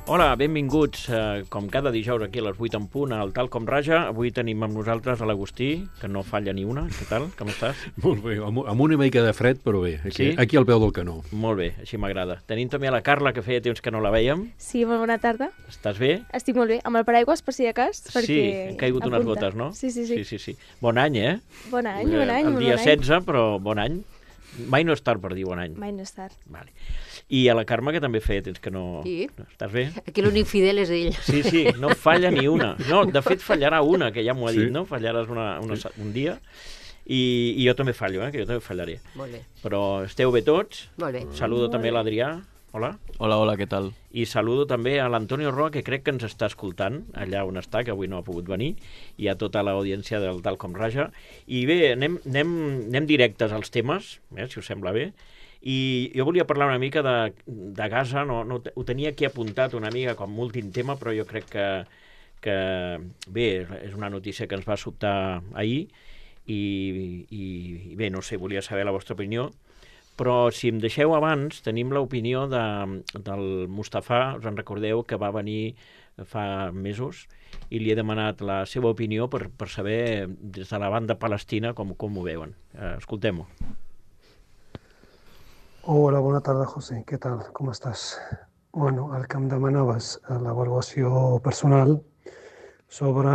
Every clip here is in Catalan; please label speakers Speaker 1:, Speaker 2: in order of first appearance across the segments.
Speaker 1: Hola, benvinguts, com cada dijous aquí a les 8 en punt, al Tal Com Raja. Avui tenim amb nosaltres a l'Agustí, que no falla ni una. Què tal? Com estàs?
Speaker 2: Molt bé, amb una mica de fred, però bé,
Speaker 1: Sí?
Speaker 2: aquí al peu del canó.
Speaker 1: Molt bé, així m'agrada. Tenim també a la Carla, que feia temps que no la vèiem.
Speaker 3: Sí, molt bona tarda.
Speaker 1: Estàs bé?
Speaker 3: Estic molt bé. Amb el paraigües, per si de cas,
Speaker 1: Sí,
Speaker 3: perquè
Speaker 1: han caigut unes
Speaker 3: apunta.
Speaker 1: gotes, no?
Speaker 3: Sí.
Speaker 1: Sí. Bon any, eh?
Speaker 3: Bon any, bon any.
Speaker 1: El
Speaker 3: molt
Speaker 1: dia
Speaker 3: bon any.
Speaker 1: 16, però bon any. Mai no és tard per dir bon any.
Speaker 3: Mai no és tard.
Speaker 1: Vale. I a la Carme, que també feia temps que no...
Speaker 4: Sí.
Speaker 1: Estàs bé?
Speaker 4: Aquí l'únic fidel és ell.
Speaker 1: Sí, no falla ni una. No, de fet, fallarà una, que ja m'ho ha dit,
Speaker 2: Sí.
Speaker 1: no? Fallaràs un dia. I jo també fallo, que jo també fallaré.
Speaker 4: Molt bé.
Speaker 1: Però esteu bé tots?
Speaker 4: Molt bé.
Speaker 1: Saludo també a l'Adrià. Hola.
Speaker 5: Hola, què tal?
Speaker 1: I saludo també a l'Antonio Roa, que crec que ens està escoltant, allà on està, que avui no ha pogut venir, i a tota l'audiència del Tal Com Raja. I bé, anem directes als temes, si us sembla bé. I jo volia parlar una mica de Gaza, no, ho tenia aquí apuntat una mica com últim tema, però jo crec que bé, és una notícia que ens va sobtar ahir, i bé, no sé, volia saber la vostra opinió. Però si em deixeu abans, tenim l'opinió del Mustafa, us en recordeu, que va venir fa mesos, i li he demanat la seva opinió per saber des de la banda palestina com ho veuen. Escoltem-ho.
Speaker 6: Hola, bona tarda, José. Què tal? Com estàs? Bueno, el que em demanaves, l'avaluació personal sobre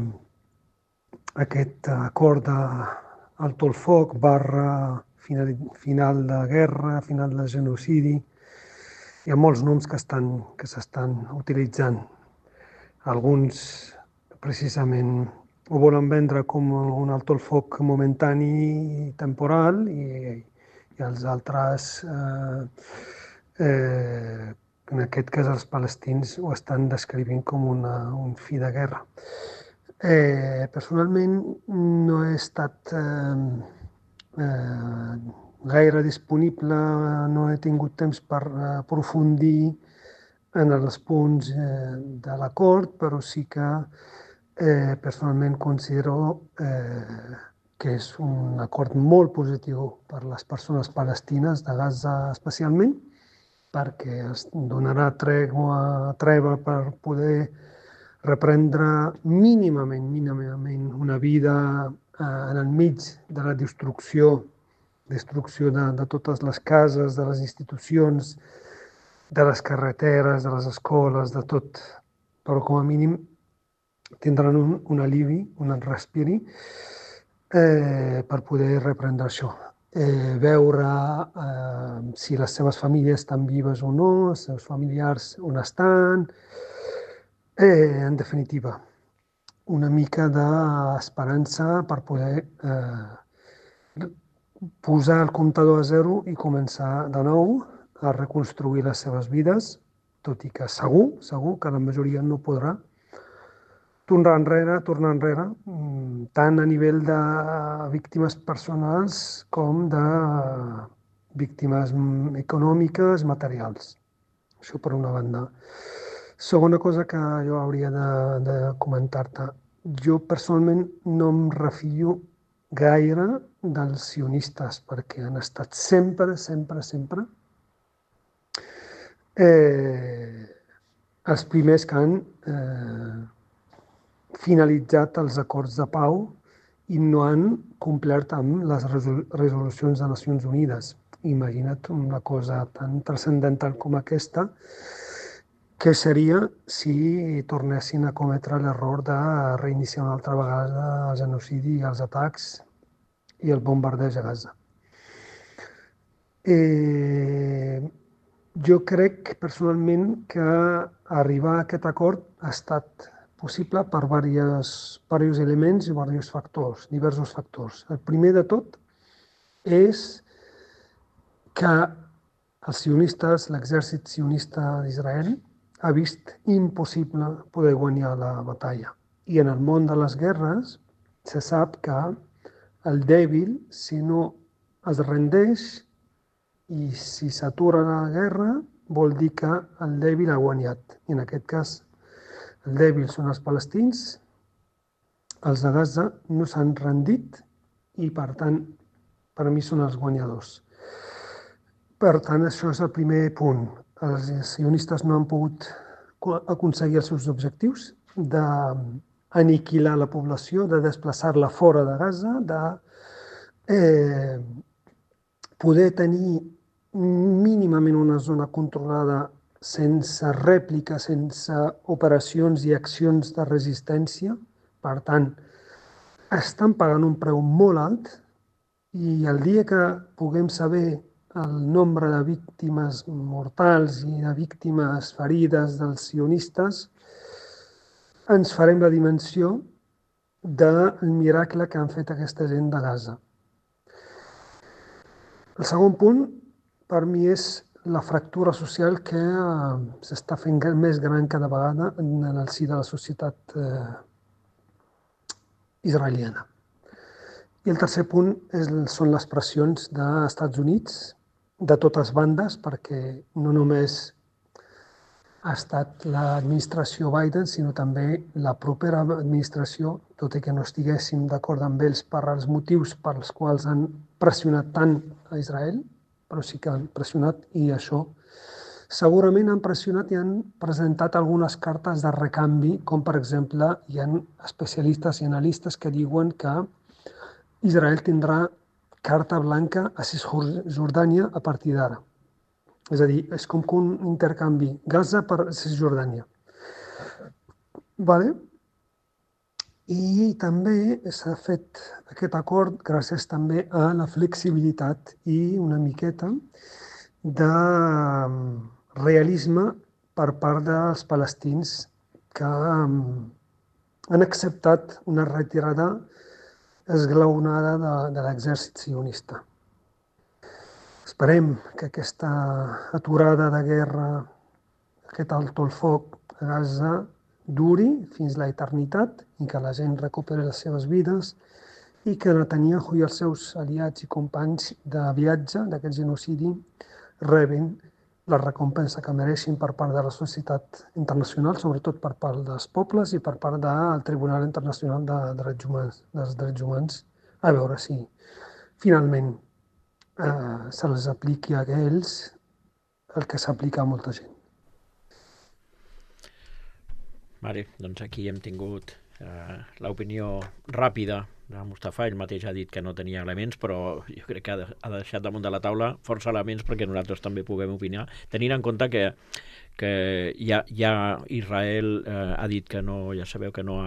Speaker 6: aquest acord d'alto el foc final de guerra, final de genocidi. Hi ha molts noms que s'estan utilitzant. Alguns precisament ho volen vendre com un alto el foc momentani i temporal i els altres, en aquest cas els palestins, ho estan descrivint com un fi de guerra. Personalment no he estat gaire disponible, no he tingut temps per aprofundir en els punts de l'acord, però sí que personalment considero que és un acord molt positiu per les persones palestines de Gaza especialment, perquè es donarà treva per poder reprendre mínimament una vida en el mig de la destrucció de totes les cases, de les institucions, de les carreteres, de les escoles, de tot. Però com a mínim tindran un alivi, un respiri, per poder reprendre això. Veure si les seves famílies estan vives o no, els seus familiars on estan. En definitiva, una mica d'esperança per poder posar el comptador a zero i començar de nou a reconstruir les seves vides, tot i que segur que la majoria no podrà tornar enrere, tant a nivell de víctimes personals com de víctimes econòmiques, materials. Això per una banda. Segona cosa que jo hauria de comentar-te. Jo personalment no em refio gaire dels sionistes, perquè han estat sempre els primers que han finalitzat els acords de pau i no han complert amb les resolucions de Nacions Unides. Imagina't una cosa tan transcendental com aquesta, què seria si tornessin a cometre l'error de reiniciar una altra vegada el genocidi i els atacs i el bombardeig a Gaza. Jo crec personalment que arribar a aquest acord ha estat possible per diversos elements i diversos factors. El primer de tot és que els sionistes, l'exèrcit sionista d'Israel, ha vist impossible poder guanyar la batalla. I en el món de les guerres se sap que el dèbil, si no es rendeix i si s'atura la guerra, vol dir que el dèbil ha guanyat. I en aquest cas, el dèbil són els palestins, els de Gaza no s'han rendit i, per tant, per mi són els guanyadors. Per tant, això és el primer punt. Els sionistes no han pogut aconseguir els seus objectius, d'aniquilar la població, de desplaçar-la fora de Gaza, de poder tenir mínimament una zona controlada sense rèplica, sense operacions i accions de resistència. Per tant, estan pagant un preu molt alt i el dia que puguem saber el nombre de víctimes mortals i de víctimes ferides dels sionistes, ens farem la dimensió del miracle que han fet aquesta gent de Gaza. El segon punt, per mi, és la fractura social que s'està fent més gran cada vegada en el si de la societat israeliana. I el tercer punt són les pressions dels Estats Units, de totes bandes, perquè no només ha estat l'administració Biden, sinó també la propera administració, tot i que no estiguéssim d'acord amb ells per als motius pels quals han pressionat tant a Israel, però sí que han pressionat i això segurament han pressionat i han presentat algunes cartes de recanvi, com per exemple hi ha especialistes i analistes que diuen que Israel tindrà carta blanca a Cisjordània a partir d'ara. És a dir, és com un intercanvi Gaza per Cisjordània. Vale? I també s'ha fet aquest acord gràcies també a la flexibilitat i una miqueta de realisme per part dels palestins que han acceptat una retirada esglaonada de l'exèrcit sionista. Esperem que aquesta aturada de guerra, aquest alto el foc a Gaza, duri fins la eternitat i que la gent recuperi les seves vides i que Netanyahu i els seus aliats i companys de viatge d'aquest genocidi rebin la recompensa que mereixin per part de la societat internacional, sobretot per part dels pobles i per part del Tribunal Internacional dels Drets Humans, a veure si finalment se les apliqui a ells el que s'aplica a molta gent.
Speaker 1: Vale, doncs aquí hem tingut l'opinió ràpida de Mustafa. Ell mateix ha dit que no tenia elements, però jo crec que ha deixat damunt de la taula força elements perquè nosaltres també puguem opinar, tenint en compte que ja Israel ha dit que no, ja sabeu que no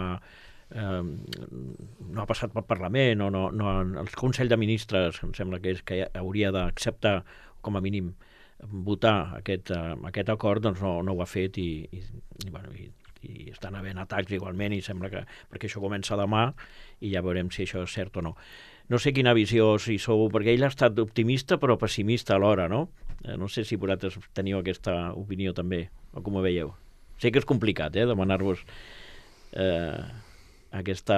Speaker 1: ha passat pel Parlament o no, el Consell de Ministres em sembla que hauria d'acceptar com a mínim votar aquest acord, doncs no ho ha fet i estan havent atacs igualment i sembla que perquè això comença demà i ja veurem si això és cert o no. No sé quina visió si sou, perquè ell ha estat optimista però pessimista alhora, no? No sé si vosaltres teniu aquesta opinió també, o com ho veieu. Sé que és complicat, demanar-vos aquesta...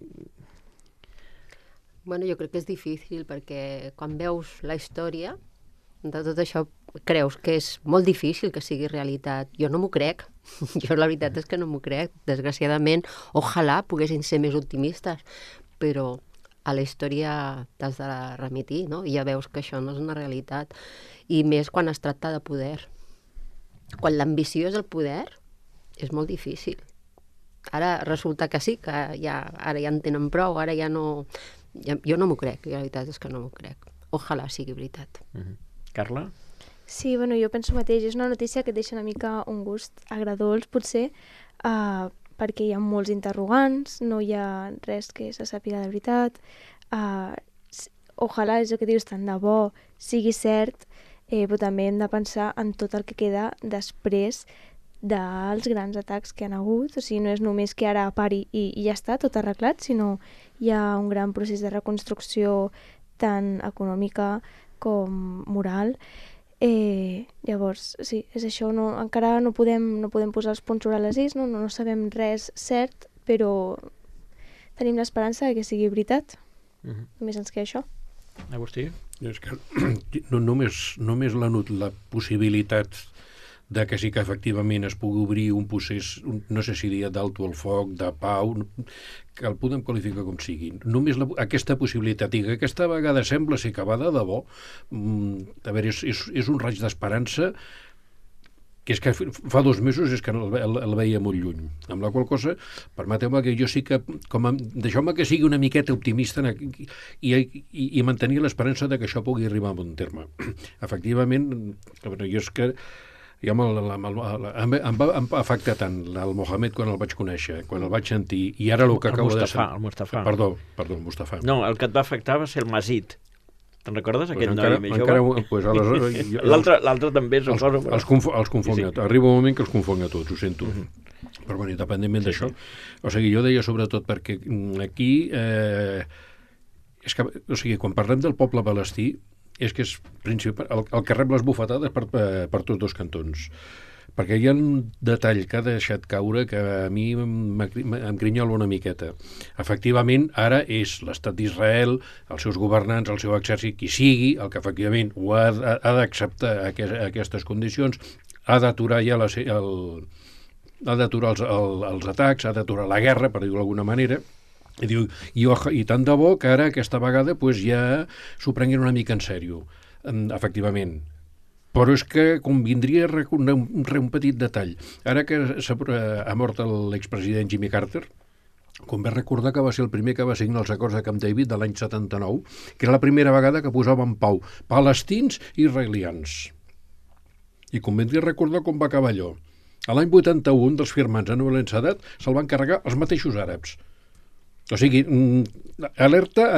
Speaker 4: Bueno, jo crec que és difícil perquè quan veus la història de tot això creus que és molt difícil que sigui realitat. Jo no m'ho crec. Jo la veritat és que no m'ho crec. Desgraciadament, ojalà poguessin ser més optimistes, però a la història t'has de remitir, no? I ja veus que això no és una realitat. I més quan es tracta de poder. Quan l'ambició és el poder, és molt difícil. Ara resulta que sí, que ara ja en tenen prou, ara ja no... Jo no m'ho crec, la veritat és que no m'ho crec. Ojalà sigui veritat.
Speaker 1: Carla?
Speaker 3: Sí, bueno, jo penso mateix, és una notícia que et deixa una mica un gust agradolç, potser, perquè hi ha molts interrogants, no hi ha res que se sàpiga de veritat. Ojalà, és el que dius, tant de bo sigui cert, però també hem de pensar en tot el que queda després dels grans atacs que han hagut. O sigui, no és només que ara pari i ja està tot arreglat, sinó hi ha un gran procés de reconstrucció tant econòmica com moral. Llavors, sí, és això, encara no podem posar els punts sobre les is, no sabem res cert, però tenim l'esperança que sigui veritat. Només ens queda això.
Speaker 1: Agustí?
Speaker 2: És que només la possibilitat de que sí que efectivament es pugui obrir un procés, no sé si dir d'alto al foc, de pau, que el podem qualificar com sigui. Només aquesta possibilitat, i que aquesta vegada sembla ser que va de debò, a veure, és un raig d'esperança que és que fa 2 mesos és que el veia molt lluny. Amb la qual cosa, permeteu-me que jo sí que, deixeu-me que sigui una miqueta optimista i mantenir l'esperança de que això pugui arribar a bon terme. Efectivament, jo és que ja em va afectar tant el Mohamed quan el vaig conèixer, quan el vaig sentir, i ara el que acabo de sentir...
Speaker 1: El Mustafa.
Speaker 2: Perdó, el Mustafa.
Speaker 1: No, el que et va afectar va ser el Mazid. Te'n recordes, aquest noi més jove? L'altre també, suposo.
Speaker 2: Els confonc. Arriba un moment que els confonc a tots, ho sento. Però, bueno, independentment d'això, o sigui, jo deia sobretot perquè aquí, és que, o sigui, quan parlem del poble palestí, és que és principal, el que rep les bufetades per tots dos cantons. Perquè hi ha un detall que ha deixat caure que a mi em grinyola una miqueta. Efectivament, ara és l'estat d'Israel, els seus governants, el seu exèrcit, qui sigui, el que efectivament ho ha d'acceptar aquestes condicions, ha d'aturar ja ha d'aturar els atacs, ha d'aturar la guerra, per dir-ho d'alguna manera, i diu, i tant de bo que ara aquesta vegada ja s'ho prenguin una mica en sèrio. Efectivament. Però és que convindria un petit detall. Ara que ha mort l'expresident Jimmy Carter, convé recordar que va ser el primer que va signar els acords de Camp David de l'any 79, que era la primera vegada que posava en pau palestins i israelians. I convindria recordar com va acabar allò. A l'any 81 dels firmants a Nova Sadat se'l van carregar els mateixos àrabs. O sigui, alerta,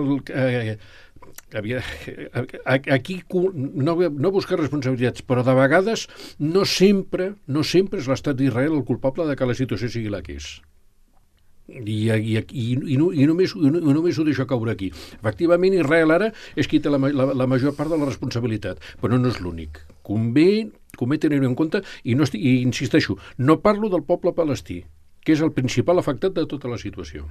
Speaker 2: aquí no buscar responsabilitats, però de vegades no sempre és l'estat d'Israel el culpable de que la situació sigui la que és. I només ho deixo caure aquí. Efectivament, Israel ara és qui té la major part de la responsabilitat, però no és l'únic. Convé tenir-ho en compte i insisteixo, no parlo del poble palestí, que és el principal afectat de tota la situació.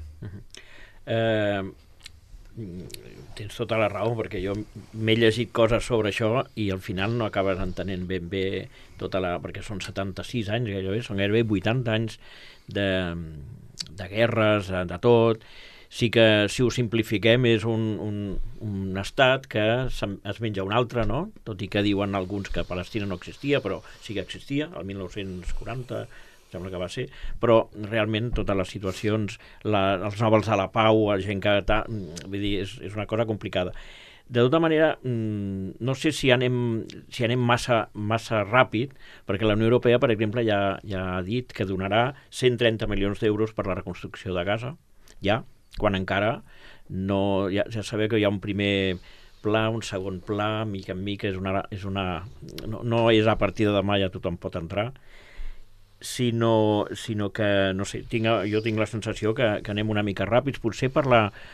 Speaker 1: Tens tota la raó, perquè jo m'he llegit coses sobre això i al final no acabes entenent ben bé perquè són 76 anys gairebé, són gairebé 80 anys de guerres, de tot. Sí que, si ho simplifiquem, és un estat que es menja un altre, no? Tot i que diuen alguns que Palestina no existia, però sí que existia, el 1940 sembla que va ser, però realment totes les situacions, els nòvels de la pau, la gent que... Vull dir, és una cosa complicada. De tota manera, no sé si anem massa ràpid, perquè la Unió Europea, per exemple, ja ha dit que donarà 130 milions d'euros per la reconstrucció de Gaza, quan encara no... Ja sabeu que hi ha un primer pla, un segon pla, mica en mica, no és a partir de demà ja tothom pot entrar, sinó que, no sé, jo tinc la sensació que anem una mica ràpids, potser per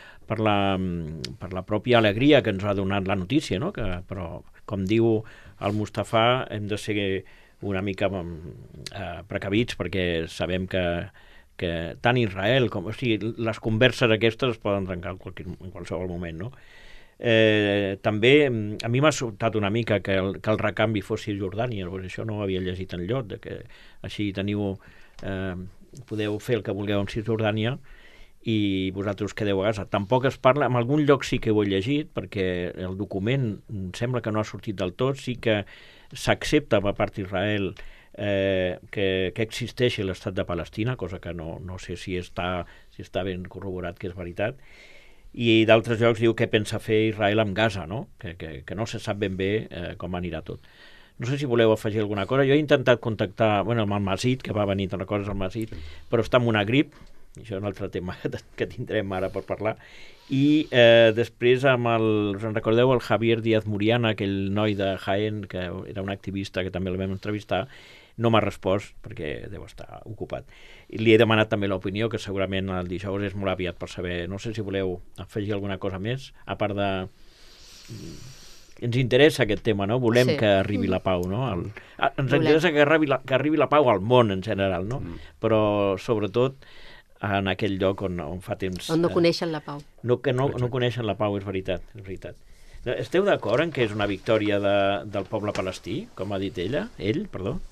Speaker 1: la pròpia alegria que ens ha donat la notícia, no? Però, com diu el Mustafa, hem de ser una mica precavits, perquè sabem que tant Israel com... O sigui, les converses aquestes es poden trencar en qualsevol moment, no? També a mi m'ha sobtat una mica que el recanvi fos Cisjordània, això no ho havia llegit enlloc, que així podeu fer el que vulgueu amb Cisjordània i vosaltres quedeu a Gaza. Tampoc es parla, en algun lloc sí que ho he llegit, perquè el document sembla que no ha sortit del tot, sí que s'accepta per part d'Israel que existeixi l'estat de Palestina, cosa que no sé si està ben corroborat que és veritat, i d'altres llocs diu què pensa fer Israel amb Gaza, no? Que no se sap ben bé com anirà tot. No sé si voleu afegir alguna cosa. Jo he intentat contactar amb el Mazid, que va venir, te'n recordes, el Mazid, però està amb una grip, això és un altre tema que tindrem ara per parlar, i després us en recordeu el Javier Díaz Muriana, aquell noi de Jaén, que era un activista que també el vam entrevistar, no m'ha respost perquè deu estar ocupat. I li he demanat també l'opinió, que segurament el dijous és molt aviat per saber. No sé si voleu afegir alguna cosa més, a part de... Ens interessa aquest tema, no? Volem que arribi la pau, no? Ens interessa que arribi la pau al món en general, no? Però sobretot en aquell lloc on fa temps...
Speaker 4: On no coneixen la pau.
Speaker 1: No coneixen la pau, és veritat. Esteu d'acord en que és una victòria del poble palestí, com ha dit ell, perdó?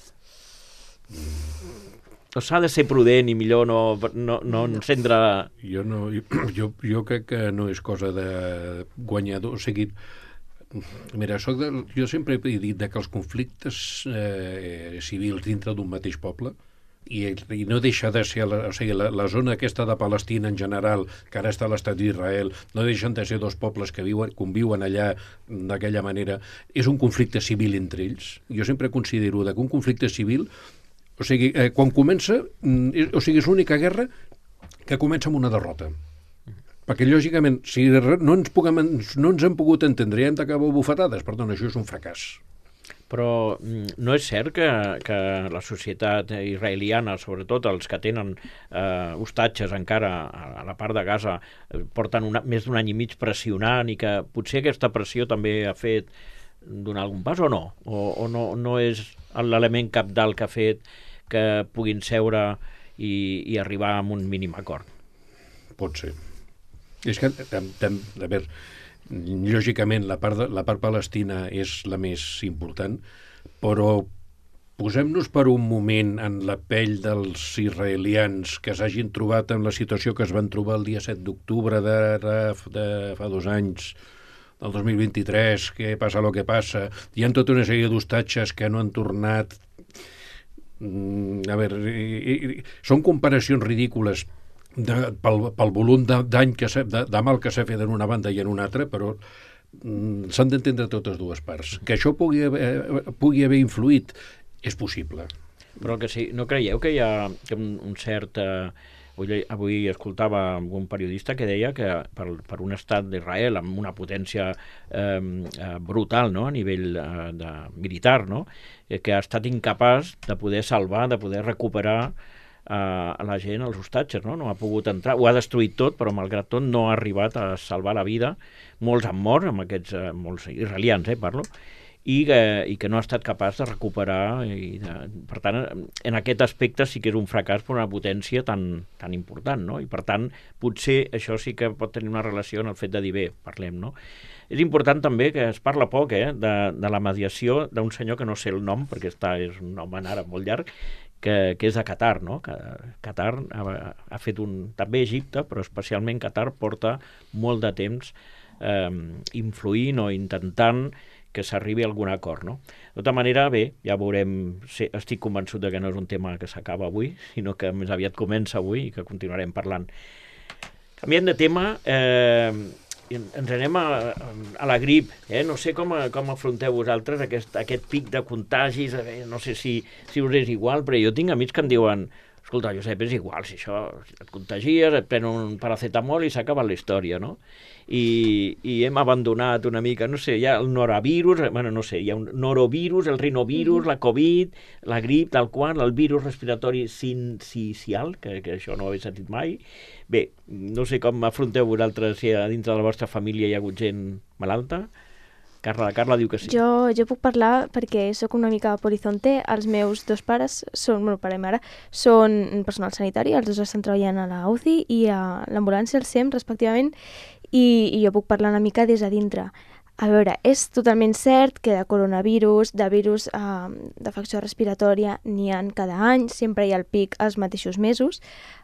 Speaker 1: O s'ha de ser prudent i millor no encendre...
Speaker 2: Jo crec que no és cosa de guanyador, o sigui, Mira, jo sempre he dit que els conflictes civils dintre d'un mateix poble i no deixa de ser, o sigui, la zona aquesta de Palestina en general, que ara està a l'estat d'Israel, no deixen de ser dos pobles que conviuen allà d'aquella manera. És un conflicte civil entre ells. Jo sempre considero que un conflicte civil, o sigui, quan comença, o sigui, és l'única guerra que comença amb una derrota. Perquè, lògicament, si no ens hem pogut entendre i hem d'acabar bufetades, perdó, això és un fracàs.
Speaker 1: Però no és cert que la societat israeliana, sobretot els que tenen hostatges encara a la part de Gaza, porten més d'un any i mig pressionant i que potser aquesta pressió també ha fet donar algun pas o no? O no és l'element cabdal que ha fet que puguin seure i arribar a un mínim acord?
Speaker 2: Pot ser. És que, a veure, lògicament la part palestina és la més important, però posem-nos per un moment en la pell dels israelians que s'hagin trobat en la situació que es van trobar el dia 7 d'octubre de fa 2 anys, del 2023, que passa el que passa. Hi ha tota una sèrie d'hostatges que no han tornat. A veure, són comparacions ridícules pel volum d'any de mal que s'ha fet en una banda i en una altra, però s'han d'entendre totes dues parts. Que això pugui haver influït és possible.
Speaker 1: Però que sí, no creieu que hi ha un cert... Avui escoltava un periodista que deia que per un estat d'Israel amb una potència brutal, no?, a nivell militar, no?, que ha estat incapaç de poder salvar, de poder recuperar a la gent, els hostatges, no ha pogut entrar, ho ha destruït tot, però malgrat tot no ha arribat a salvar la vida. Molts han mort, amb aquests, molts israelians, parlo, i que no ha estat capaç de recuperar. Per tant, en aquest aspecte sí que és un fracàs per una potència tan important, no? I per tant, potser això sí que pot tenir una relació en el fet de dir, bé, parlem, no? És important també que es parla poc de la mediació d'un senyor que no sé el nom, perquè és un nom en àrab molt llarg, que és de Qatar, no? Que Qatar ha fet també Egipte, però especialment Qatar porta molt de temps influint o intentant que s'arribi a algun acord, no? De tota manera, bé, ja veurem, estic convençut de que no és un tema que s'acaba avui, sinó que més aviat comença avui i que continuarem parlant. Canviant de tema, ens anem a la grip, no sé com afronteu vosaltres aquest pic de contagis, no sé si us és igual, però jo tinc amics que em diuen, escolta, Josep, és igual, si això et contagies, et pren un paracetamol i s'ha acabat la història, no? I hem abandonat una mica, no sé, hi ha el norovirus, no sé, hi ha un norovirus, el rinovirus, la Covid, la grip, tal qual, el virus respiratori sincicial, que això no ho he sentit mai. Bé, no sé com afronteu vosaltres, si a dintre de la vostra família hi ha hagut gent malalta. La Carla diu que sí.
Speaker 3: Jo puc parlar perquè sóc una mica polizonte. Els meus dos pares pare i mare, són personal sanitari, els dos estan treballant a la UCI i a l'ambulància, al SEM, respectivament, i jo puc parlar una mica des de dintre. A veure, és totalment cert que de coronavirus, de virus d'afecció respiratòria, n'hi ha cada any, sempre hi ha el pic als mateixos mesos,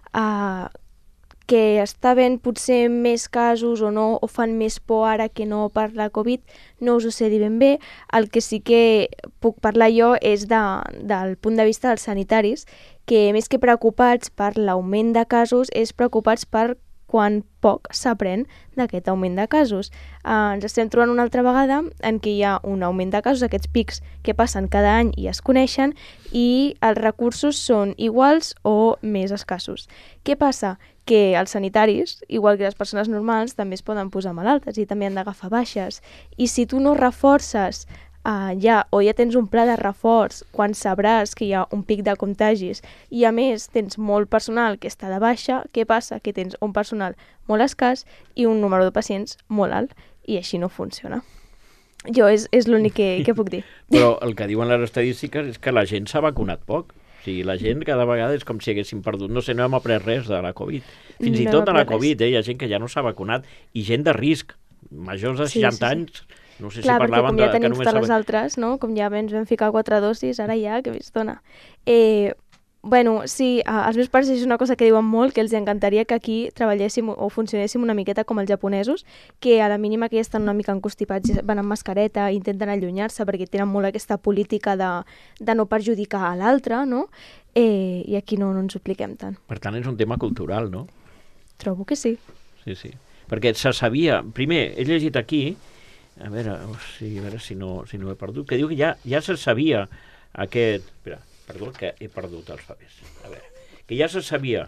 Speaker 3: que està havent potser més casos o no, o fan més por ara que no per la Covid, no us ho sé dir ben bé. El que sí que puc parlar jo és del punt de vista dels sanitaris, que més que preocupats per l'augment de casos, és preocupats per quan poc s'aprèn d'aquest augment de casos. Ens estem trobant una altra vegada en què hi ha un augment de casos, aquests pics que passen cada any i es coneixen, i els recursos són iguals o més escassos. Què passa? Que els sanitaris, igual que les persones normals, també es poden posar malaltes i també han d'agafar baixes. I si tu no reforces ja tens un pla de reforç quan sabràs que hi ha un pic de contagis i a més tens molt personal que està de baixa, què passa? Que tens un personal molt escàs i un número de pacients molt alt i així no funciona. Jo és l'únic que puc dir.
Speaker 1: Però el que diuen les estadístiques és que la gent s'ha vacunat poc. O sigui, la gent cada vegada és com si haguessin perdut. No sé, no hem après res de la Covid. Fins i tot de la Covid, hi ha gent que ja no s'ha vacunat i gent de risc, majors de 60 anys. No sé si parlaven
Speaker 3: de que només... Clar, perquè com ja tenim totes les altres, no? Com ja ens vam ficar 4 dosis, ara ja, que més dona. Bueno, sí, als meus pares és una cosa que diuen molt, que els encantaria que aquí treballéssim o funcionéssim una miqueta com els japonesos, que a la mínima que ja estan una mica encostipats i van amb mascareta, intenten allunyar-se perquè tenen molt aquesta política de no perjudicar a l'altre, no? I aquí no ens ho apliquem tant.
Speaker 1: Per tant, és un tema cultural, no?
Speaker 3: Trobo que sí.
Speaker 1: Sí. Perquè se sabia... Primer, he llegit aquí, a veure si no he perdut, que diu que ja se sabia aquest... Espera, perdó, que he perdut els papers. A veure, que ja se sabia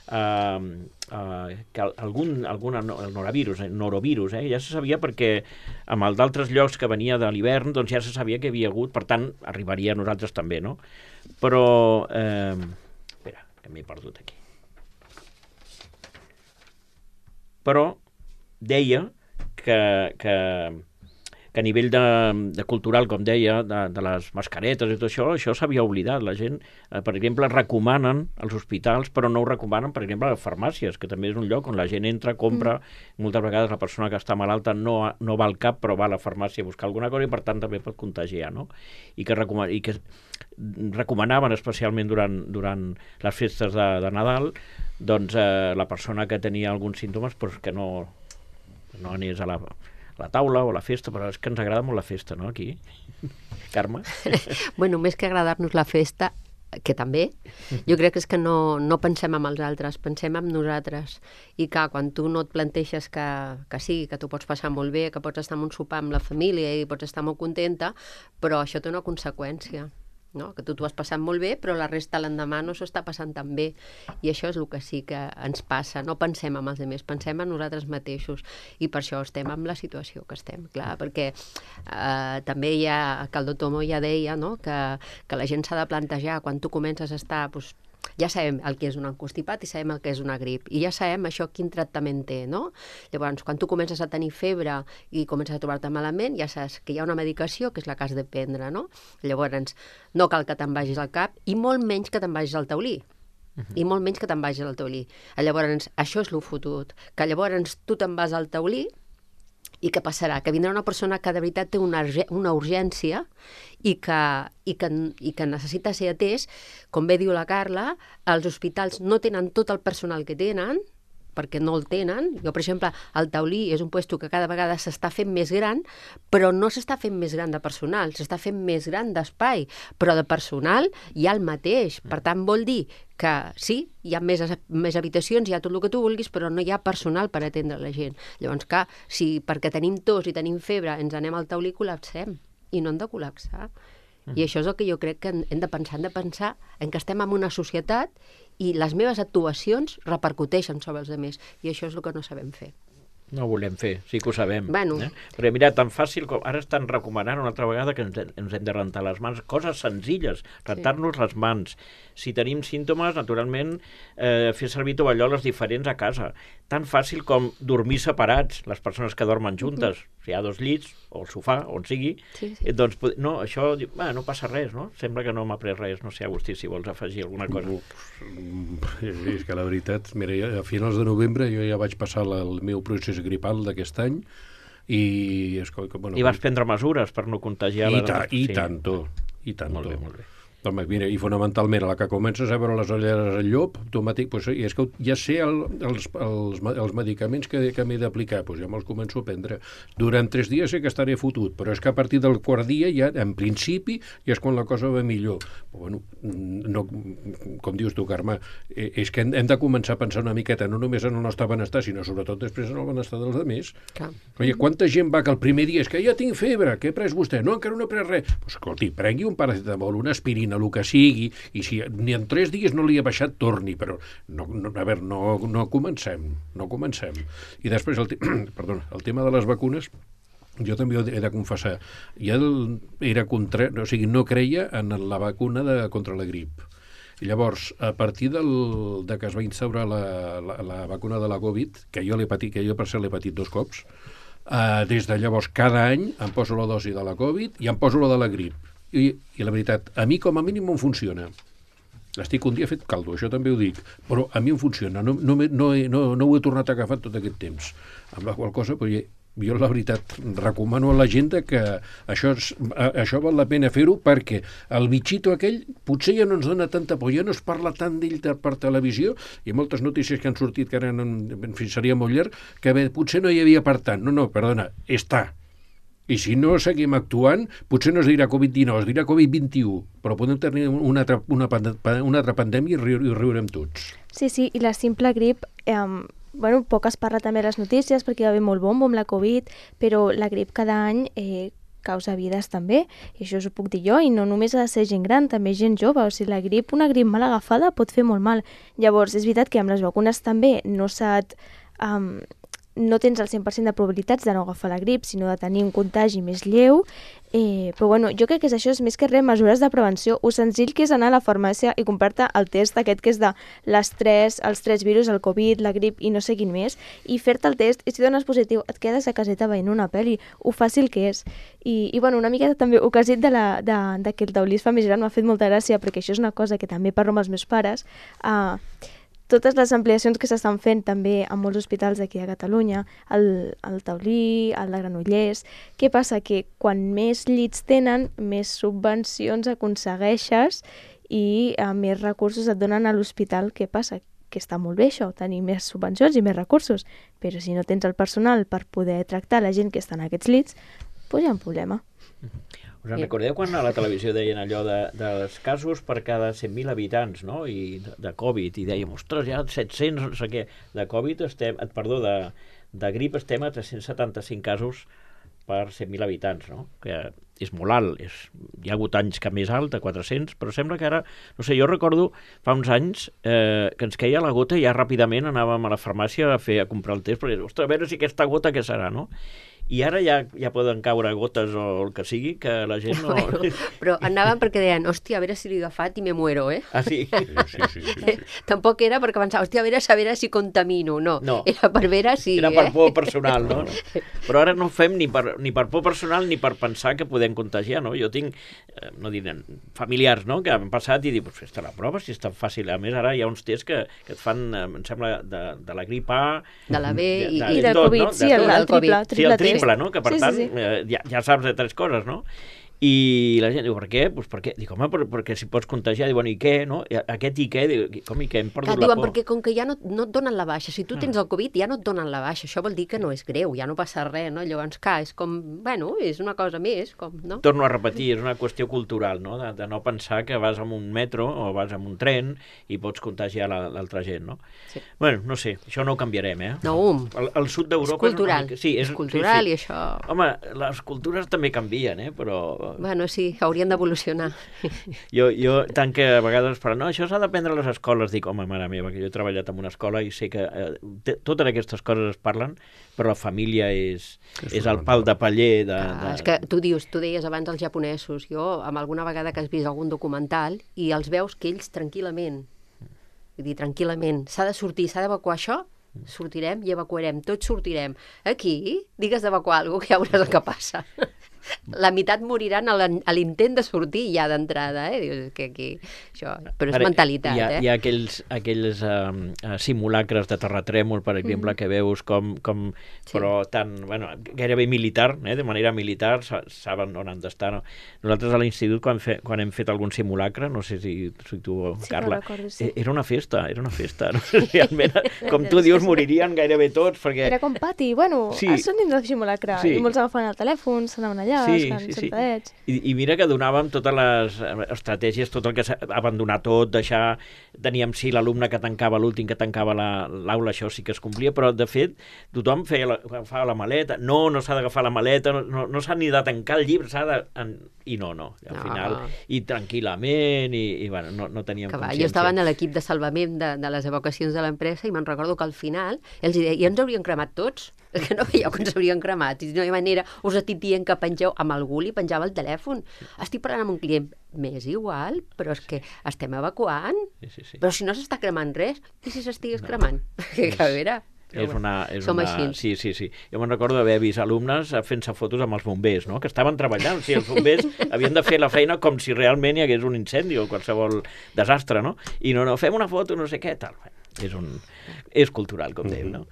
Speaker 1: que algun norovirus, ja se sabia perquè amb el d'altres llocs que venia de l'hivern, doncs ja se sabia que hi havia hagut, per tant, arribaria a nosaltres també, no? Però... espera, que m'he perdut aquí. Però deia que a nivell de cultural, com deia, de les mascaretes i tot això s'havia oblidat. La gent, per exemple, recomanen als hospitals, però no ho recomanen, per exemple, a les farmàcies, que també és un lloc on la gent entra, compra, moltes vegades la persona que està malalta no va al CAP, però va a la farmàcia a buscar alguna cosa i, per tant, també pot contagiar, no? I que recomanaven, especialment durant les festes de Nadal, doncs la persona que tenia alguns símptomes que no anés a la taula o a la festa, però és que ens agrada molt la festa, no, aquí? Carme?
Speaker 4: Bueno, més que agradar-nos la festa, que també, jo crec que és que no pensem en els altres, pensem en nosaltres. I que quan tu no et planteges que sí, que tu pots passar molt bé, que pots estar en un sopar amb la família i pots estar molt contenta, però això té una conseqüència. No? Que tu t'ho has passat molt bé, però la resta l'endemà no s'ho està passant tan bé. I això és el que sí que ens passa. No pensem en els altres, pensem en nosaltres mateixos. I per això estem en la situació que estem, clar, perquè també hi ha, que el doctor Mo ja deia, no? que la gent s'ha de plantejar quan tu comences a estar... Doncs, ja sabem el que és un encostipat i sabem el que és una grip. I ja sabem això quin tractament té, no? Llavors, quan tu comences a tenir febre i comences a trobar-te malament, ja saps que hi ha una medicació que és la que has de prendre, no? Llavors, no cal que te'n vagis al cap i molt menys que te'n vagis al taulí. I molt menys que te'n vagis al taulí. Llavors, això és el fotut. Que llavors tu te'n vas al taulí i què passarà? Que vindrà una persona que de veritat té una urgència i que necessita ser atès. Com bé diu la Carla, els hospitals no tenen tot el personal que tenen, perquè no el tenen. Jo, per exemple, el taulí és un puesto que cada vegada s'està fent més gran, però no s'està fent més gran de personal, s'està fent més gran d'espai, però de personal hi ha el mateix. Per tant, vol dir que sí, hi ha més habitacions, hi ha tot el que tu vulguis, però no hi ha personal per atendre la gent. Llavors, clar, si perquè tenim tos i tenim febre ens anem al taulí, col·lapsem, i no hem de col·lapsar. I això és el que jo crec que hem de pensar en que estem en una societat i les meves actuacions repercuteixen sobre els altres, i això és el que no sabem fer.
Speaker 1: No ho volem fer, sí que ho sabem.
Speaker 4: Bueno.
Speaker 1: Perquè mira, tan fàcil com... Ara estan recomanant una altra vegada que ens hem de rentar les mans. Coses senzilles, rentar-nos les mans. Si tenim símptomes, naturalment, fer servir tovalloles diferents a casa. Tan fàcil com dormir separats, les persones que dormen juntes. Si hi ha 2 llits, o el sofà, on sigui, doncs no, això no passa res, no? Sembla que no m'ha pres res. No sé, Agustí, si vols afegir alguna cosa.
Speaker 2: És que la veritat, mira, a finals de novembre jo ja vaig passar el meu procés gripal d'aquest any i...
Speaker 1: I vas prendre mesures per no contagiar...
Speaker 2: I tanto.
Speaker 1: Molt bé.
Speaker 2: Home, mira, i fonamentalment, a la que comences a veure les olleres al llop, automàtic, doncs, i és que ja sé els medicaments que m'he d'aplicar, doncs ja me'ls començo a prendre. Durant 3 dies sé que estaré fotut, però és que a partir del 4è dia ja, en principi, ja és quan la cosa va millor. Però, bueno, no, com dius tu, Carme, és que hem de començar a pensar una miqueta, no només en el nostre benestar, sinó sobretot després en el benestar dels altres. Oye, quanta gent va que el primer dia és que ja tinc febre, què ha pres vostè? No, encara no he pres res. Pues, escolti, prengui un paracetamol, una aspirina, el que sigui, i si ni en 3 dies no li ha baixat, torni, però no comencem. I després, el tema de les vacunes, jo també he de confessar, ja no creia en la vacuna contra la grip. I llavors, a partir de que es va instaurar la vacuna de la Covid, que jo per cert l'he patit 2 cops, des de llavors cada any em poso la dosi de la Covid i em poso la de la grip. I la veritat, a mi com a mínim em funciona. Estic un dia fet caldo, això també ho dic, però a mi em funciona, no ho he tornat a agafar tot aquest temps. Amb la qual cosa, jo la veritat recomano a la gent que això val la pena fer-ho, perquè el bitxito aquell potser ja no ens dona tanta por, ja no es parla tant d'ell per televisió, i moltes notícies que han sortit que ara en fi, seria molt llarg, que potser no hi havia per tant. No, perdona, està. I si no seguim actuant, potser no es dirà Covid-19, es dirà Covid-21, però podem tenir una altra pandèmia i riurem tots.
Speaker 3: Sí, i la simple grip, poc es parla també a les notícies perquè hi va haver molt bombo amb la Covid, però la grip cada any causa vides també, i això us ho puc dir jo, i no només ha de ser gent gran, també gent jove, o sigui, una grip mal agafada pot fer molt mal. Llavors, és veritat que amb les vacunes també no tens el 100% de probabilitats de no agafar la grip, sinó de tenir un contagi més lleu, però jo crec que això és més que res mesures de prevenció. Ho senzill que és anar a la farmàcia i comprar-te el test aquest que és de els tres virus, el Covid, la grip i no sé quin més, i fer-te el test, i si dones positiu et quedes a caseta veient una pel·li, ho fàcil que és. I una miqueta també el que has dit de que el taulí es fa més gran m'ha fet molta gràcia, perquè això és una cosa que també parlo amb els meus pares. Totes les ampliacions que s'estan fent també en molts hospitals d'aquí a Catalunya, el Taulí, el de Granollers, què passa? Que quan més llits tenen, més subvencions aconsegueixes i més recursos et donen a l'hospital. Què passa? Que està molt bé això, tenir més subvencions i més recursos, però si no tens el personal per poder tractar la gent que està en aquests llits, doncs hi ha un problema.
Speaker 1: Us en recordeu quan a la televisió deien allò dels casos per cada 100.000 habitants, no? I de Covid, i dèiem, ostres, hi ha 700, no sé què, de Covid de grip estem a 375 casos per 100.000 habitants, no? Que és molt alt, hi ha hagut anys que més alt, de 400, però sembla que ara, no sé, jo recordo fa uns anys que ens queia la gota i ja ràpidament anàvem a la farmàcia a comprar el test, perquè, ostres, a veure si aquesta gota què serà, no? I ara ja poden caure gotes o el que sigui, que la gent no...
Speaker 4: Bueno, però anàvem perquè deien, hòstia, a veure si l'he agafat i me muero, eh?
Speaker 1: Ah, sí?
Speaker 4: Sí. Tampoc era perquè pensava, hòstia, a veure si contamino. No, era per veure si...
Speaker 1: Era per por personal, no? Però ara no ho fem ni per por personal ni per pensar que podem contagiar, no? Jo tinc, no diré, familiars, no?, que han passat i dic, fes-te la prova, si és tan fàcil. A més, ara hi ha uns tests que et fan, em sembla, de la grip A...
Speaker 4: De la B
Speaker 3: i de Covid, no? Sí, el triple test.
Speaker 1: No? Que per tant ja saps de 3 coses, no? I la gent diu, per què? Pues perquè, dic, home, perquè si pots contagiar, diuen, i què, no? Aquest i què? Com i què? Hem perdut la por.
Speaker 4: Perquè com que ja no et donen la baixa, si tu tens el Covid ja no et donen la baixa, això vol dir que no és greu, ja no passa res, no? Llavors, és com, bueno, és una cosa més, com, no?
Speaker 1: Torno a repetir, és una qüestió cultural, no? De no pensar que vas amb un metro o vas amb un tren i pots contagiar l'altra gent, no? Sí. Bueno, no sé, això no ho canviarem, eh?
Speaker 4: No,
Speaker 1: el sud d'Europa...
Speaker 4: És cultural, és cultural i això...
Speaker 1: Home, les cultures també canvien, però...
Speaker 4: Bueno, sí, haurien d'evolucionar.
Speaker 1: Jo, tant que a vegades parlo, no, això s'ha d'aprendre a les escoles, dic, home, mare meva, que jo he treballat en una escola i sé que totes aquestes coses es parlen, però la família és el pal de paller de...
Speaker 4: És que tu deies abans els japonesos, jo amb alguna vegada que has vist algun documental i els veus que ells tranquil·lament, vull dir, tranquil·lament, s'ha de sortir, s'ha d'evacuar això, sortirem i evacuarem, tots sortirem. Aquí, digues d'evacuar alguna cosa, que ja veuràs el que passa. La meitat moriran a l'intent de sortir ja d'entrada, Dius que aquí... Això... Però és mentalitat,
Speaker 1: Hi ha aquells simulacres de terratrèmol, per exemple, que veus com sí. Però tan, bueno, gairebé militar, de manera militar, saben on han d'estar, no? Nosaltres a l'institut, quan hem fet algun simulacre, no sé si tu, Carla, sí. Era una festa, no? Realment, com tu dius, moririen gairebé tots, perquè...
Speaker 3: Era com pati, bueno, són dins del simulacre, i molts agafaven el telèfon, s'anaven allà,
Speaker 1: sí. I mira que donàvem totes les estratègies, tot el que abandonar tot, deixar... Teníem l'alumne que tancava l'últim, que tancava l'aula, això sí que es complia, però de fet tothom agafava la maleta, no s'ha d'agafar la maleta, no s'ha ni de tancar el llibre, s'ha de... I no, al final, i tranquil·lament, i bueno, no teníem consciència.
Speaker 4: Jo estava en l'equip de salvament de les evacuacions de l'empresa i me'n recordo que al final ells deien, ja ens haurien cremat tots, que no veieu que ens haurien cremat, i no hi ha manera, us estic dient que pengeu, amb algú li penjava el telèfon, estic parlant amb un client, m'és igual, però és que estem evacuant, sí. Però si no s'està cremant res, i si s'estigués cremant? Que a veure... Som així. Sí. Jo me'n recordo d'haver vist alumnes fent-se fotos amb els bombers, no? Que estaven treballant. O sigui, els bombers havien de fer la feina com si realment hi hagués un incendi o qualsevol desastre, no? I no, fem una foto, no sé què, tal. És cultural, com dèiem, no?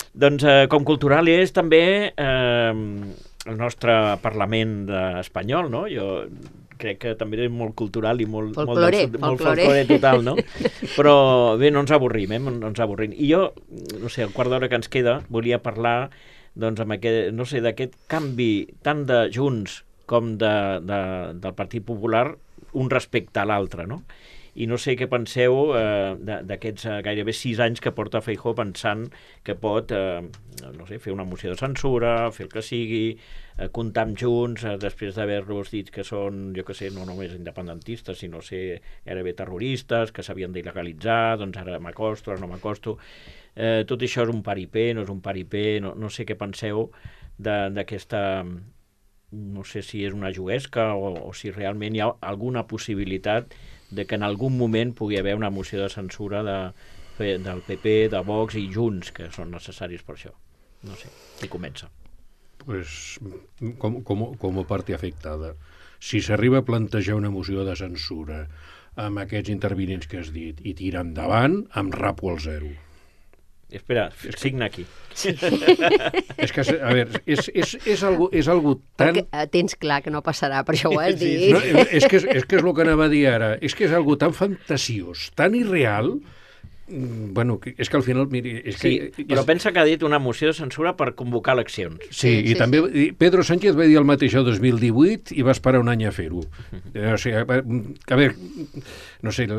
Speaker 1: Doncs com cultural és també el nostre Parlament espanyol, no? Jo crec que també és molt cultural i molt folclore total, no? Però bé, no ens avorrim, no ens avorrim. I jo, no sé, el quart d'hora que ens queda, volia parlar doncs, amb aquest, no sé, d'aquest canvi tant de Junts com del Partit Popular, un respecte a l'altre, no? I no sé què penseu d'aquests gairebé 6 anys que porta Feijóo pensant que pot no sé, fer una moció de censura, fer el que sigui, comptar amb Junts, després d'haver-los dit que són, jo què sé, no només independentistes, sinó ser gairebé terroristes, que s'havien d'il·legalitzar, doncs ara m'acosto, ara no m'acosto. Tot això és un paripé, no és un paripé, no sé què penseu d'aquesta... No sé si és una juguesca o si realment hi ha alguna possibilitat de que en algun moment pugui haver una moció de censura del PP, de Vox i Junts, que són necessaris per això. No sé, qui comença?
Speaker 2: Pues, com a part afectada, si s'arriba a plantejar una moció de censura amb aquests intervinents que has dit i tira endavant, em rapo al 0.
Speaker 1: Espera, signa aquí.
Speaker 2: És que, a veure, és algo tan...
Speaker 4: Perquè tens clar que no passarà, per això ho has dit.
Speaker 2: No, és que és el que anava a dir ara. És que és algo tan fantasiós, tan irreal... Bueno, és que al final... Miri,
Speaker 1: però pensa que ha dit una moció de censura per convocar eleccions.
Speaker 2: Sí, també Pedro Sánchez va dir el mateix el 2018 i va esperar un any a fer-ho. O sigui, a veure, no sé,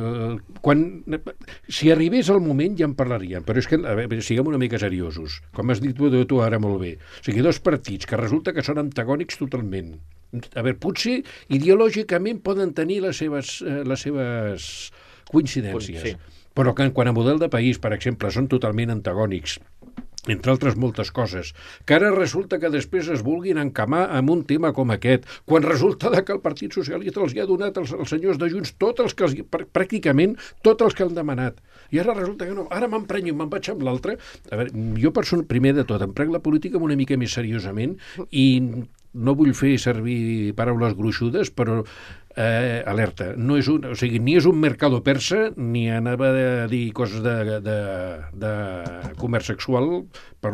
Speaker 2: si arribés el moment ja en parlaríem, però és que, a veure, siguem una mica seriosos. Com has dit tu ara molt bé. O sigui, 2 partits que resulta que són antagònics totalment. A veure, potser ideològicament poden tenir les seves coincidències. Sí. Però que quan a model de país, per exemple, són totalment antagònics, entre altres moltes coses, que ara resulta que després es vulguin encamar amb un tema com aquest, quan resulta que el Partit Socialista els hi ha donat als senyors de Junts pràcticament tots els que han demanat. I ara resulta que no. Ara m'emprenyo, me'n vaig amb l'altre. A veure, jo primer de tot, em prenc la política una mica més seriosament i no vull fer servir paraules gruixudes, però alerta, no és o sigui, ni és un mercado persa ni anava a dir coses de comerç sexual per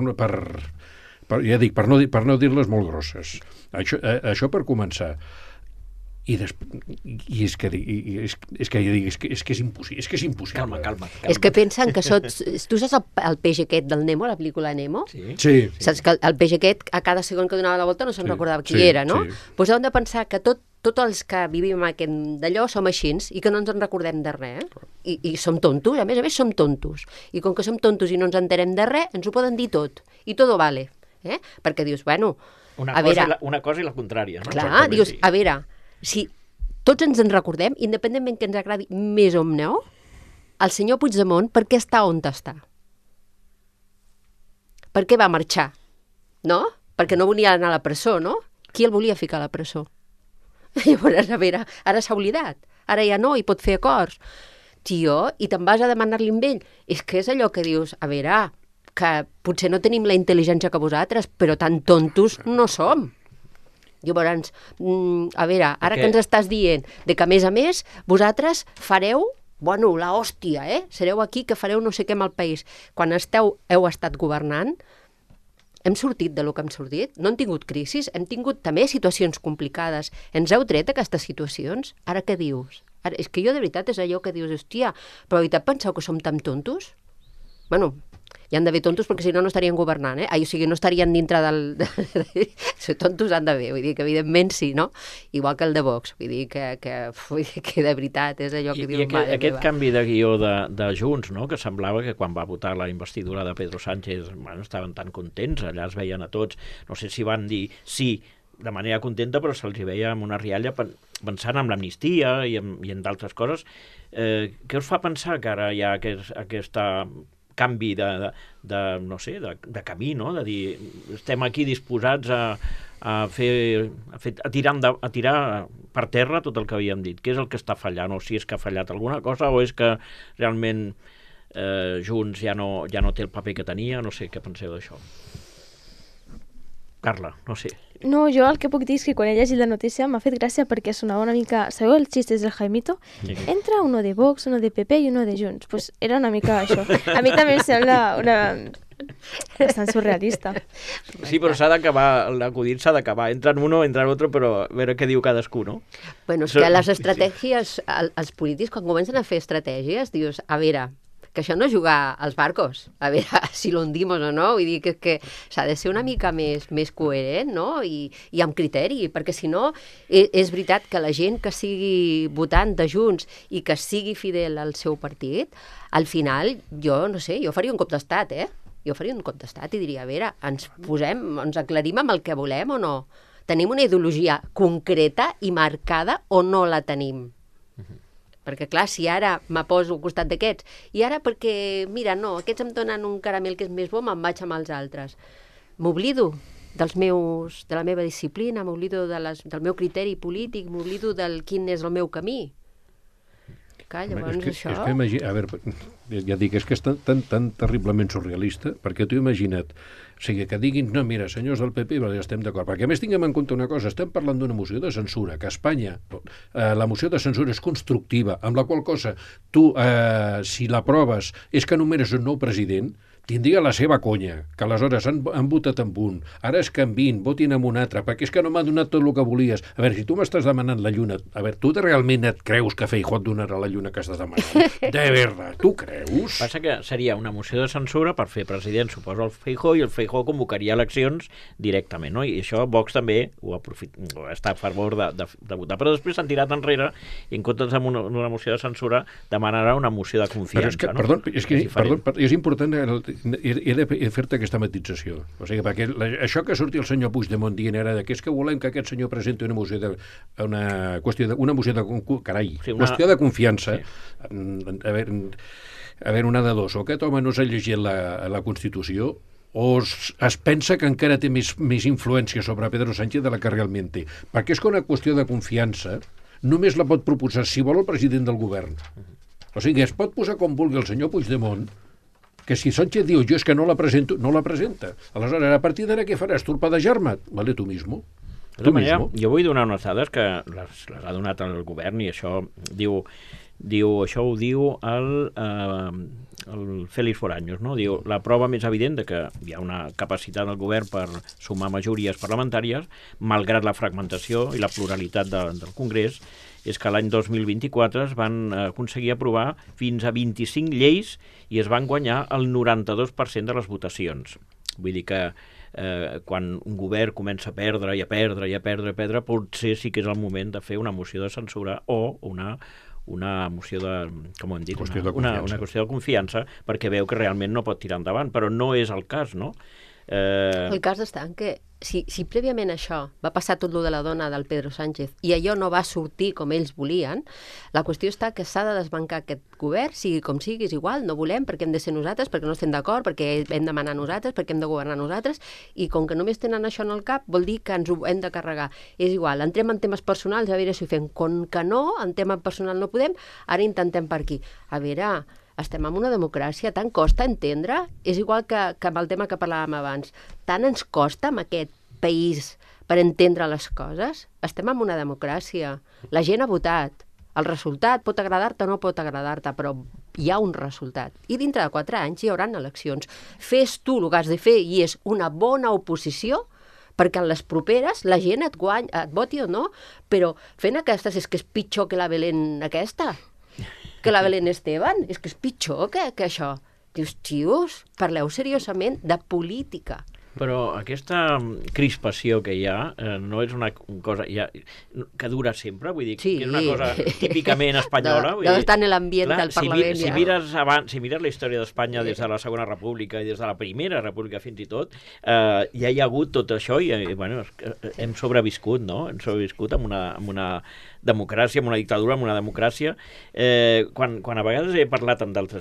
Speaker 2: no dir-les molt grosses. Això per començar. I és que és impossible.
Speaker 1: Calma.
Speaker 4: És que pensen que tu saps el peix aquest del Nemo, la pel·lícula Nemo?
Speaker 2: Sí.
Speaker 4: Saps que el peix aquest a cada segon que donava la volta no se'n recordava qui era, no? Doncs hem de pensar que tots els que vivim d'allò som així i que no ens en recordem de res. I som tontos, a més som tontos. I com que som tontos i no ens enterem de res, ens ho poden dir tot. I todo vale. Perquè dius, bueno...
Speaker 1: Una cosa i la contrària. No?
Speaker 4: Clar, dius, a veure, si tots ens en recordem, independentment que ens agradi més o no, el senyor Puigdemont, per què està on està? Per què va marxar? No? Perquè no volia anar a la presó, no? Qui el volia ficar a la presó? Llavors, a veure, ara s'ha oblidat. Ara ja no, i pot fer acords. Tio, i te'n vas a demanar-li amb ell? És que és allò que dius, a veure, que potser no tenim la intel·ligència que vosaltres, però tan tontos no som. Llavors, a veure, ara que ens estàs dient de que, a més, vosaltres fareu, bueno, la hòstia, sereu aquí que fareu no sé què amb el país. Quan heu estat governant, hem sortit de lo que hem sortit, no hem tingut crisis, hem tingut també situacions complicades. Ens heu tret aquestes situacions? Ara què dius? És que jo de veritat és allò que dius, hòstia, però de veritat penseu que som tan tontos? Bueno, hi han d'haver tontos perquè si no, no estarien governant, O sigui, no estarien dintre del... tontos han d'haver, vull dir que evidentment sí, no? Igual que el de Vox, vull dir que de veritat és allò que dius...
Speaker 1: I aquest canvi de guió de Junts, no?, que semblava que quan va votar la investidura de Pedro Sánchez, bueno, estaven tan contents, allà es veien a tots, no sé si van dir sí de manera contenta, però se'ls veia amb una rialla pensant en l'amnistia i en d'altres coses. Què us fa pensar que ara hi ha aquest canvi no sé, de camí, no? De dir, estem aquí disposats a tirar per terra tot el que havíem dit. Què és el que està fallant? O si és que ha fallat alguna cosa o és que realment Junts ja no té el paper que tenia? No sé, què penseu d'això? Carla, no sé.
Speaker 3: No, jo el que puc dir és que quan he llegit la notícia m'ha fet gràcia perquè sonava una mica... Sabeu els xistes del Jaimito? Sí. Entra uno de Vox, uno de PP i uno de Junts. Pues era una mica això. A mi també em sembla bastant surrealista.
Speaker 1: Sí, però s'ha d'acabar, l'acudit s'ha d'acabar. Entra en uno, entra en otro, però a veure què diu cadascú, no?
Speaker 4: Bueno, és que les estratègies, els polítics, quan comencen a fer estratègies, dius, a veure, que això no és jugar als barcos, a veure si lo hundimos o no, vull dir que s'ha de ser una mica més coherent, no? I amb criteri, perquè si no, és veritat que la gent que sigui votant de Junts i que sigui fidel al seu partit, al final, jo no sé, jo faria un cop d'estat, Jo faria un cop d'estat i diria, a veure, ens aclarim amb el que volem o no? Tenim una ideologia concreta i marcada o no la tenim? Perquè, clar, si ara me poso al costat d'aquests, i ara perquè, mira, no, aquests em donen un caramel que és més bo, me'n vaig amb els altres. M'oblido de la meva disciplina, m'oblido del meu criteri polític, m'oblido del quin és el meu camí. Clar, llavors això...
Speaker 2: És que a veure, ja dic, és que és tan terriblement surrealista, perquè tu imagina't, o sigui, que diguin, no, mira, senyors del PP, ja estem d'acord, perquè a més tinguem en compte una cosa, estem parlant d'una moció de censura, que a Espanya la moció de censura és constructiva, amb la qual cosa tu, si l'aproves, és que nomenes un nou president, tindria la seva conya, que aleshores han votat amb un, ara es canvin, votin amb un altre, perquè és que no m'ha donat tot el que volies. A veure, si tu m'estàs demanant la lluna, a veure, tu realment et creus que Feijóo et donarà la lluna que estàs demanant? De veritat, tu creus?
Speaker 1: Passa que seria una moció de censura per fer president, suposo, el Feijóo, i el Feijóo convocaria eleccions directament, no? I això Vox també està a favor de votar. Però després s'han tirat enrere i en comptes d'una moció de censura demanarà una moció de confiança.
Speaker 2: Però és que,
Speaker 1: no?
Speaker 2: perdó, és important he de fer-te aquesta matització. O sigui, perquè això que surti el senyor Puigdemont dient ara que és que volem que aquest senyor presenti una moció qüestió de confiança. Sí. A veure, una de dos. O aquest home no s'ha llegit la Constitució o es pensa que encara té més influència sobre Pedro Sánchez de la que realment té. Perquè és que una qüestió de confiança només la pot proposar si vol el president del govern. O sigui, es pot posar com vulgui el senyor Puigdemont, que si Sánchez diu, jo és que no la presento, no la presenta. Aleshores, a partir d'ara què faràs? Torpedejar-me? Vale, tu mismo.
Speaker 1: Jo vull donar unes dades que les ha donat el govern i això això ho diu el Félix Foraños, no? Diu, la prova més evident de que hi ha una capacitat del govern per sumar majories parlamentàries, malgrat la fragmentació i la pluralitat del Congrés, és que l'any 2024 es van aconseguir aprovar fins a 25 lleis i es van guanyar el 92% de les votacions. Vull dir que quan un govern comença a perdre, potser sí que és el moment de fer una moció de censura o una moció de, com hem dit, una qüestió de confiança, perquè veu que realment no pot tirar endavant, però no és el cas, no?
Speaker 4: El cas està en que si prèviament això va passar tot lo de la dona del Pedro Sánchez i allò no va sortir com ells volien, la qüestió està que s'ha de desbancar aquest govern, sigui com sigui, és igual, no volem, perquè hem de ser nosaltres, perquè no estem d'acord, perquè hem de manar nosaltres, perquè hem de governar nosaltres, i com que només tenen això en el cap, vol dir que ens ho hem de carregar. És igual, entrem en temes personals, a veure si ho fem. Com que no, en tema personal no podem, ara intentem per aquí. A veure, estem en una democràcia, tant costa entendre, és igual que amb el tema que parlàvem abans, tant ens costa en aquest país per entendre les coses? Estem en una democràcia, la gent ha votat, el resultat pot agradar-te o no pot agradar-te, però hi ha un resultat, i dintre de 4 anys hi haurà eleccions. Fes tu el que has de fer i és una bona oposició, perquè en les properes la gent et voti o no, però fent aquestes és que és pitjor que la Belén aquesta, que la Belén Esteban, és que és pitjor que això. Dius, tios, parleu seriosament de política.
Speaker 1: Però aquesta crispació que hi ha no és una cosa que dura sempre, vull dir, que és una cosa típicament espanyola.
Speaker 4: Deu estar en l'ambient del Parlament.
Speaker 1: Si mires la història d'Espanya des de la Segona República i des de la Primera República fins i tot, ja hi ha hagut tot això i hem sobreviscut, no? Hem sobreviscut amb una democràcia, amb una dictadura, amb una democràcia. Quan a vegades he parlat amb d'altres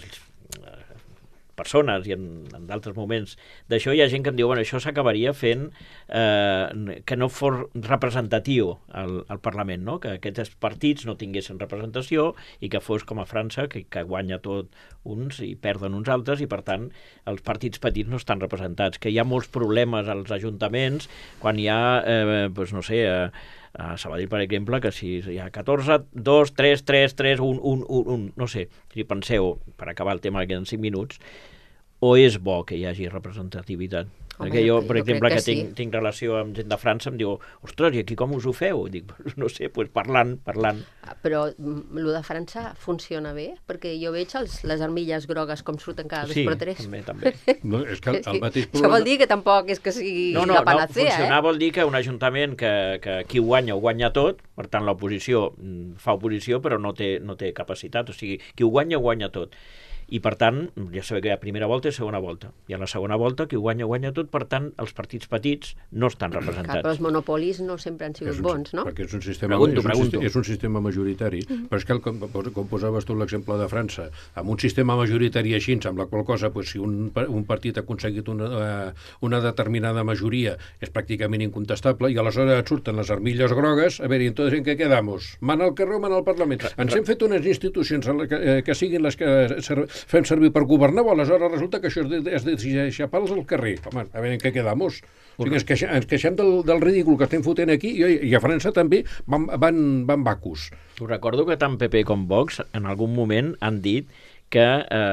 Speaker 1: persones i en d'altres moments d'això, hi ha gent que em diu, bueno, això s'acabaria fent que no fos representatiu al Parlament, no? Que aquests partits no tinguessin representació i que fos com a França, que guanya tot uns i perden uns altres, i per tant els partits petits no estan representats, que hi ha molts problemes als ajuntaments quan hi ha, no sé, a Sabadell, per exemple, que si hi ha 14, 2, 3, 3, 3, 1, no sé, si penseu, per acabar el tema que queden 5 minuts, o és bo que hi hagi representativitat?
Speaker 4: Home,
Speaker 1: Perquè jo,
Speaker 4: jo
Speaker 1: per exemple,
Speaker 4: crec que
Speaker 1: que tinc relació amb gent de França, em diu, ostres, i aquí com us ho feu? Dic, no sé, doncs parlant.
Speaker 4: Però el de França funciona bé? Perquè jo veig les armilles grogues com surten cada
Speaker 1: Sí,
Speaker 4: 2x3.
Speaker 1: també.
Speaker 2: No, és que el mateix
Speaker 4: Això vol dir que tampoc és que sigui la panacea,
Speaker 1: funcionar vol dir que un ajuntament que qui ho guanya tot, per tant l'oposició fa oposició però no té capacitat, o sigui, qui ho guanya tot. I, per tant, ja sabeu que hi ha primera volta i segona volta. I a la segona volta, qui ho guanya tot, per tant, els partits petits no estan representats.
Speaker 4: Però els monopolis no sempre han sigut bons, no?
Speaker 2: Perquè és un sistema,
Speaker 1: Pregunto.
Speaker 2: És un sistema majoritari. Però és que, com posaves tu l'exemple de França, amb un sistema majoritari així, amb la qual cosa, pues, si un partit ha aconseguit una determinada majoria, és pràcticament incontestable, i aleshores et surten les armilles grogues, a veure, entonces, ¿en què quedamos? Mana al carrer o mana al Parlament? Ens hem fet unes institucions que siguin les que fem servir per governar, o aleshores resulta que això és de xapals al carrer. Home, a veure en què quedamos. O sigui, ens queixem del ridícul que estem fotent aquí, i a França també van vacus.
Speaker 1: Us recordo que tant PP com Vox en algun moment han dit que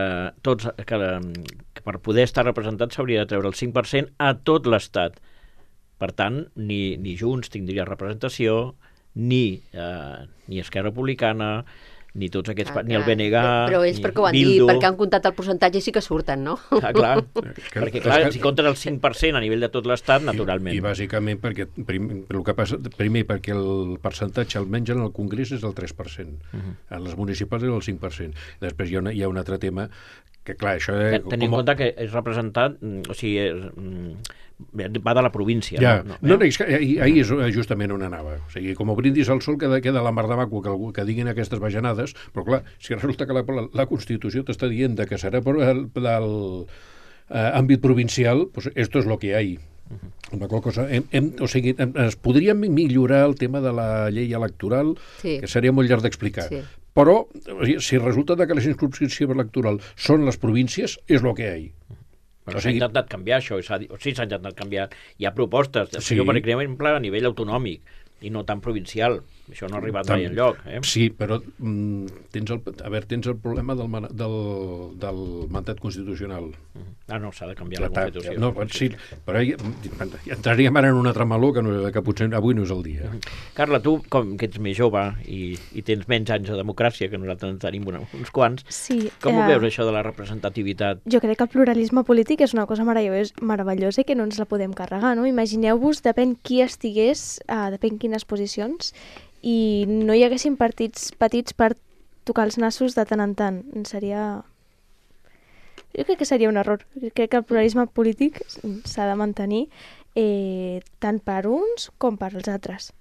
Speaker 1: per poder estar representats s'hauria de treure el 5% a tot l'Estat. Per tant, ni Junts tindria representació, ni Esquerra Republicana, ni tots aquests, ni el BNG,
Speaker 4: però ells perquè ho han dit, perquè han comptat el percentatge i sí que surten, no?
Speaker 1: Clar, perquè clar, si compten el 5% a nivell de tot l'Estat, naturalment.
Speaker 2: I bàsicament perquè el que passa, primer perquè el percentatge almenys en el Congrés és el 3%, en les municipals és el 5%. Després hi ha un altre tema que, clar, això...
Speaker 1: Tenint en compte que és representat, o sigui, va de la província.
Speaker 2: Ja. No, és que ahir és justament on anava. O sigui, com a brindis al sol queda la mar de vacu que diguin aquestes bajanades, però clar, si resulta que la Constitució t'està dient que serà del àmbit provincial, pues esto es lo que hay. Una cosa, o sigui, es podria millorar el tema de la llei electoral,
Speaker 4: sí,
Speaker 2: que seria molt llarg d'explicar.
Speaker 4: Sí.
Speaker 2: Però, si resulta que la circumscripció electoral són les províncies, és lo que hay.
Speaker 1: Però s'ha intentat canviar això, s'ha intentat canviar. Hi ha propostes,
Speaker 2: sí,
Speaker 1: per exemple, a nivell autonòmic i no tan provincial. Això no ha arribat mai enlloc.
Speaker 2: Sí, però tens el problema del mandat constitucional.
Speaker 1: No, s'ha de canviar la Constitució.
Speaker 2: No, sí, però entraríem ara en un altre meló que potser avui no és el dia.
Speaker 1: Carla, tu, com que ets més jove i tens menys anys de democràcia, que nosaltres en tenim uns quants,
Speaker 3: sí,
Speaker 1: com ho veus, això de la representativitat?
Speaker 3: Jo crec que el pluralisme polític és una cosa meravellosa i que no ens la podem carregar, no? Imagineu-vos, depèn qui estigués, depèn quines posicions, i no hi haguessin partits petits per tocar els nassos de tant en tant. Jo crec que seria un error. Crec que el pluralisme polític s'ha de mantenir tant per uns com per els altres.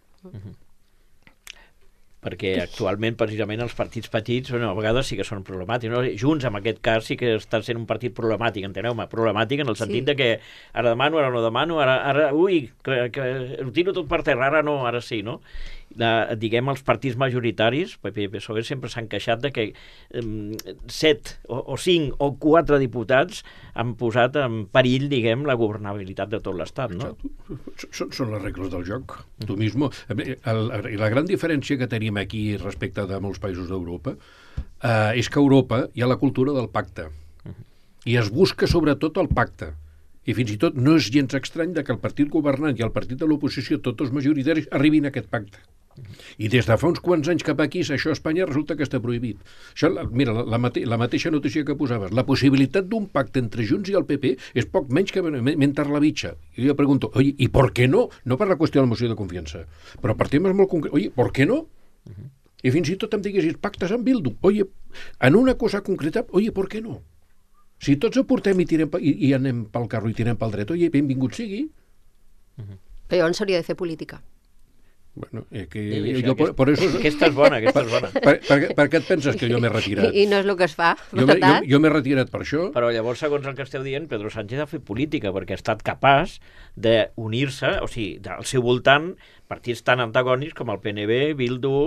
Speaker 1: Perquè actualment, precisament, els partits petits a vegades sí que són problemàtics. No? Junts, en aquest cas, sí que està sent un partit problemàtic, enteneu-me? Problemàtic en el sentit de que ara demano, ara no demano, ara que ho tiro tot per terra, ara no, ara sí, no? Diguem, els partits majoritaris, PP i PSOE, sempre s'han queixat de que 7 o 5 o 4 diputats han posat en perill, diguem, la governabilitat de tot l'Estat, no?
Speaker 2: Són les regles del joc, tu mismo. La gran diferència que tenim aquí respecte de molts països d'Europa és que a Europa hi ha la cultura del pacte i es busca sobretot el pacte. I fins i tot no és gens estrany que el partit governant i el partit de l'oposició, tots els majoritaris, arribin a aquest pacte. I des de fa uns quants anys cap aquí, això a Espanya resulta que està prohibit. Això, mira, la mateixa notícia que posaves, la possibilitat d'un pacte entre Junts i el PP és poc menys que mentar la bitxa. I jo pregunto, oye, ¿y por qué no? No per la qüestió de la moció de confiança, però per temes molt concrets. Oye, ¿por qué no? I fins i tot em diguessis pactes amb Bildu. Oye, en una cosa concreta, oye, ¿por qué no? Si tots aportem i anem pel carro i tirem pel dret, oye, benvingut sigui.
Speaker 4: Però llavors s'hauria de fer política.
Speaker 2: Bueno, por eso...
Speaker 1: Aquesta és bona, aquesta és bona.
Speaker 2: Per què et penses que jo m'he retirat?
Speaker 4: I no és el que es fa,
Speaker 2: jo m'he retirat per això.
Speaker 1: Però llavors, segons el que esteu dient, Pedro Sánchez ha fet política, perquè ha estat capaç d'unir-se, o sigui, al seu voltant, partits tan antagònics com el PNB, Bildu,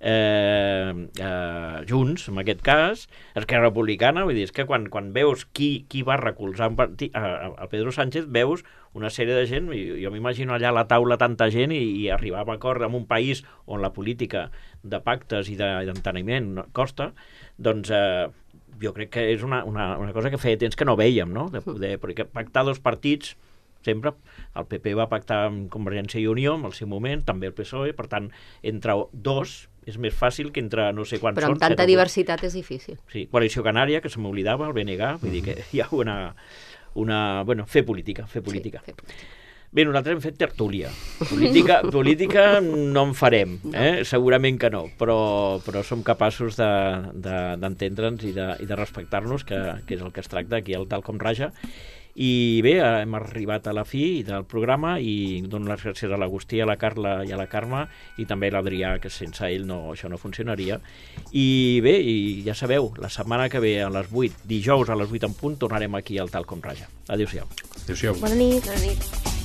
Speaker 1: Junts, en aquest cas, Esquerra Republicana, vull dir, és que quan veus qui va recolzar a Pedro Sánchez, veus una sèrie de gent, jo m'imagino allà a la taula tanta gent i arribar a acord en un país on la política de pactes i d'enteniment costa, doncs jo crec que és una cosa que feia temps que no vèiem, no? De poder, perquè pactar 2 partits, sempre, el PP va pactar amb Convergència i Unió en el seu moment, també el PSOE, per tant, entre 2 és més fàcil que entre no sé quants són.
Speaker 4: Però amb tanta diversitat és difícil.
Speaker 1: Sí, Coalició Canària, que se m'oblidava, el BNG, vull dir que hi ha bueno, fer política.
Speaker 4: Sí, fer política.
Speaker 1: Bé, nosaltres hem fet tertúlia. Política no en farem, segurament que no, però som capaços d'entendre'ns i de respectar-nos, que és el que es tracta aquí al Tal Com Raja. I bé, hem arribat a la fi del programa i dono les gràcies a l'Agustí, a la Carla i a la Carme i també a l'Adrià, que sense ell això no funcionaria. I bé, i ja sabeu, la setmana que ve a les 8, dijous a les 8 en punt, tornarem aquí al Tal Com Raja. Adéu-siau.
Speaker 2: Adéu-siau.
Speaker 3: Bona nit.
Speaker 4: Bona nit.